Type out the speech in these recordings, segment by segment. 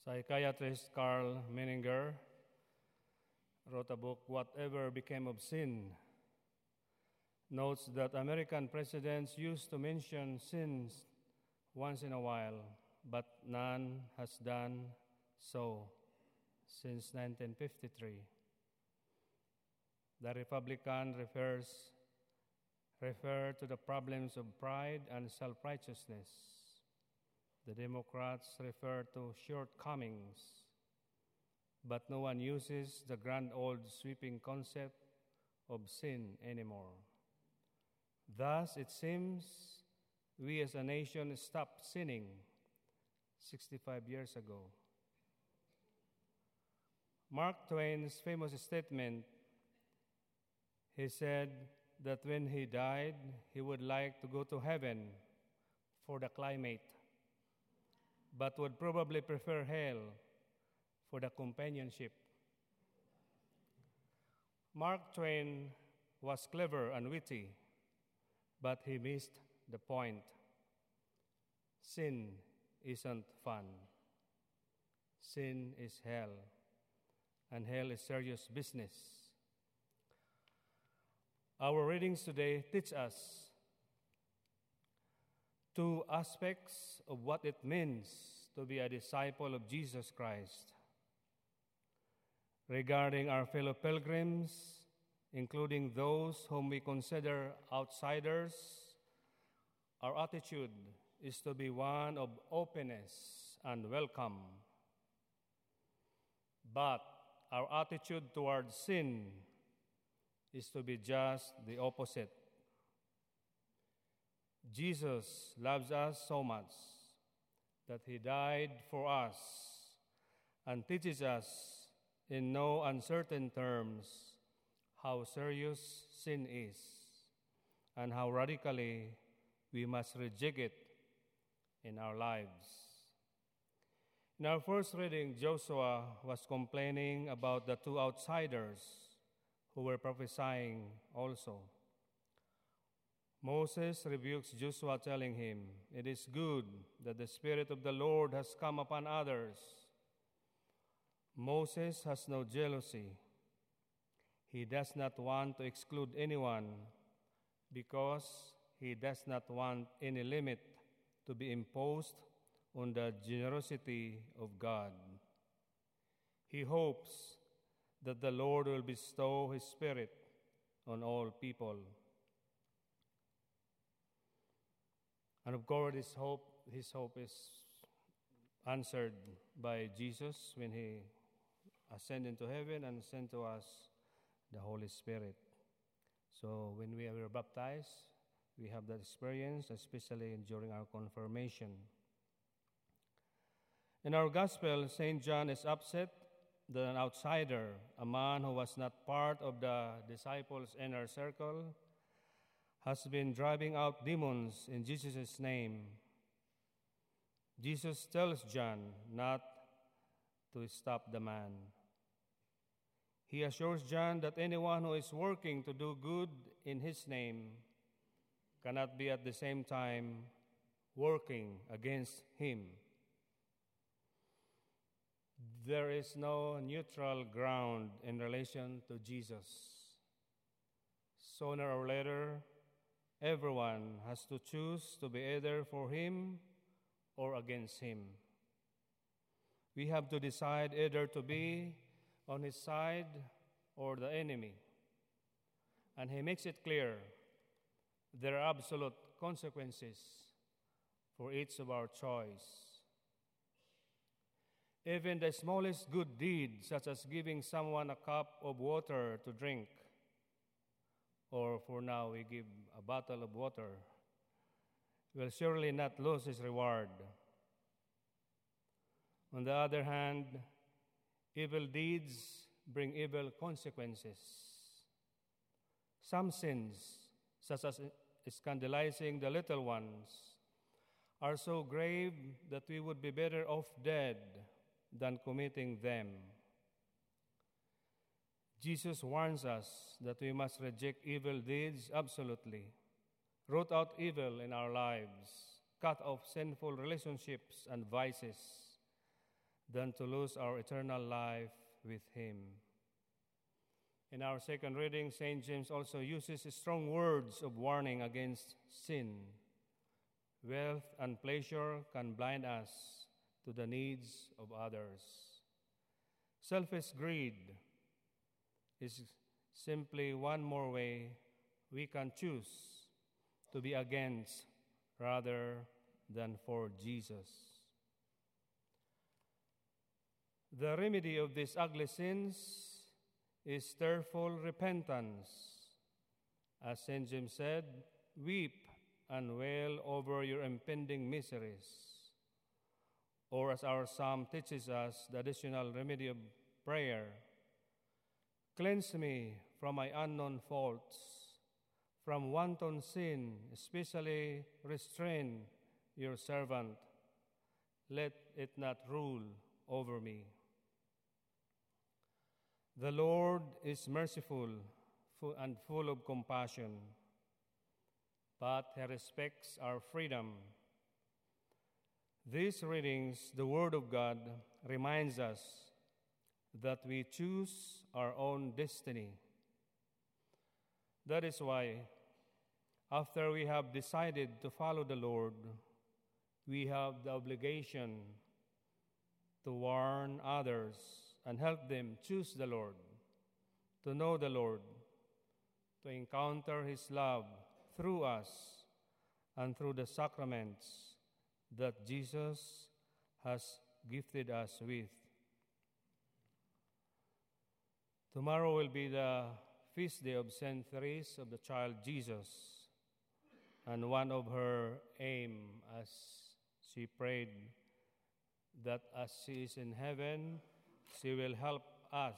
Psychiatrist Carl Menninger wrote a book, Whatever Became of Sin, notes that American presidents used to mention sins once in a while, but none has done so since 1953. The Republican refer to the problems of pride and self-righteousness. The Democrats refer to shortcomings, but no one uses the grand old sweeping concept of sin anymore. Thus, it seems we as a nation stopped sinning 65 years ago. Mark Twain's famous statement, he said that when he died, he would like to go to heaven for the climate, but would probably prefer hell for the companionship. Mark Twain was clever and witty, but he missed the point. Sin isn't fun. Sin is hell, and hell is serious business. Our readings today teach us two aspects of what it means to be a disciple of Jesus Christ. Regarding our fellow pilgrims, including those whom we consider outsiders, our attitude is to be one of openness and welcome. But our attitude towards sin is to be just the opposite. Jesus loves us so much that he died for us and teaches us in no uncertain terms how serious sin is and how radically we must reject it in our lives. In our first reading, Joshua was complaining about the two outsiders who were prophesying also. Moses rebukes Joshua, telling him, "It is good that the Spirit of the Lord has come upon others." Moses has no jealousy. He does not want to exclude anyone because he does not want any limit to be imposed on the generosity of God. He hopes that the Lord will bestow His Spirit on all people. And of course, his hope is answered by Jesus when He ascended into heaven and sent to us the Holy Spirit. So when we were baptized, we have that experience, especially during our confirmation. In our Gospel, St. John is upset that an outsider, a man who was not part of the disciples' inner circle, has been driving out demons in Jesus' name. Jesus tells John not to stop the man. He assures John that anyone who is working to do good in his name cannot be at the same time working against him. There is no neutral ground in relation to Jesus. Sooner or later, everyone has to choose to be either for him or against him. We have to decide either to be on his side or the enemy. And he makes it clear there are absolute consequences for each of our choice. Even the smallest good deed, such as giving someone a cup of water to drink, or for now we give a bottle of water, will surely not lose its reward. On the other hand, evil deeds bring evil consequences. Some sins, such as scandalizing the little ones, are so grave that we would be better off dead than committing them. Jesus warns us that we must reject evil deeds absolutely, root out evil in our lives, cut off sinful relationships and vices, than to lose our eternal life with him. In our second reading, St. James also uses strong words of warning against sin. Wealth and pleasure can blind us to the needs of others. Selfish greed is simply one more way we can choose to be against rather than for Jesus. The remedy of these ugly sins is tearful repentance. As St. James said, weep and wail over your impending miseries. Or as our psalm teaches us, the additional remedy of prayer, cleanse me from my unknown faults, from wanton sin, especially restrain your servant. Let it not rule over me. The Lord is merciful and full of compassion, but he respects our freedom. These readings, the Word of God, reminds us that we choose our own destiny. That is why, after we have decided to follow the Lord, we have the obligation to warn others and help them choose the Lord, to know the Lord, to encounter his love through us and through the sacraments that Jesus has gifted us with. Tomorrow will be the feast day of Saint Therese of the Child Jesus, and one of her aim as she prayed that as she is in heaven, she will help us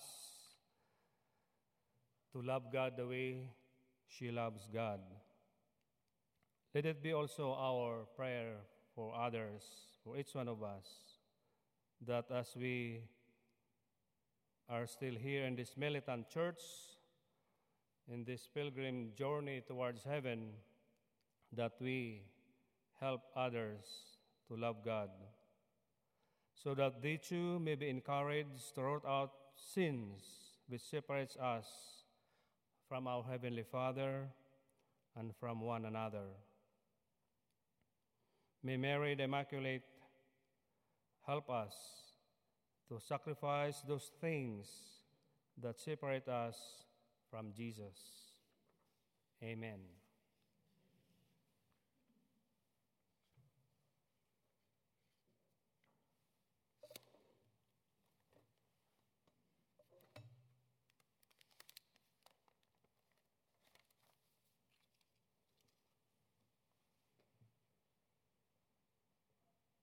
to love God the way she loves God. Let it be also our prayer for others, for each one of us, that as we are still here in this militant church, in this pilgrim journey towards heaven, that we help others to love God, so that they too may be encouraged to root out sins which separates us from our Heavenly Father and from one another. May Mary the Immaculate help us to sacrifice those things that separate us from Jesus. Amen.